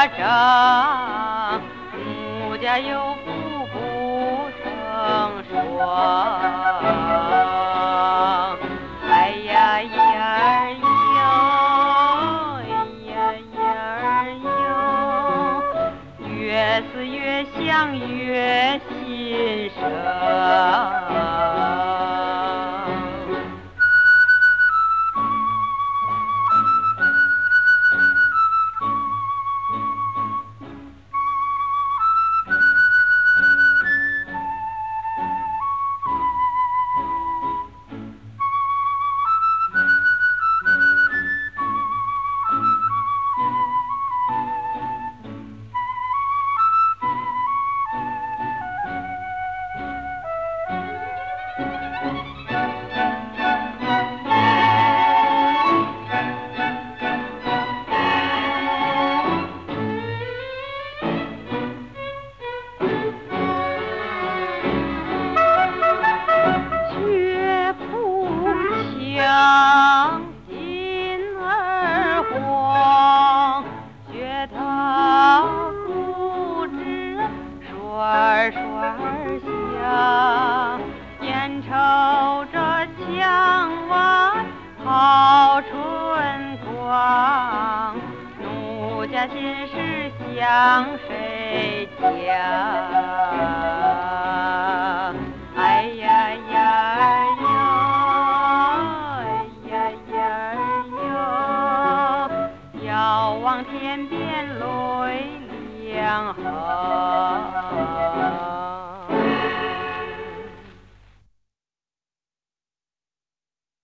正，奴家有福不成双。哎呀呀儿哟，哎呀呀儿哟，越思越想越心生。将心儿慌，觉他骨质刷刷响，眼瞅着墙外好春光，奴家心事向谁讲？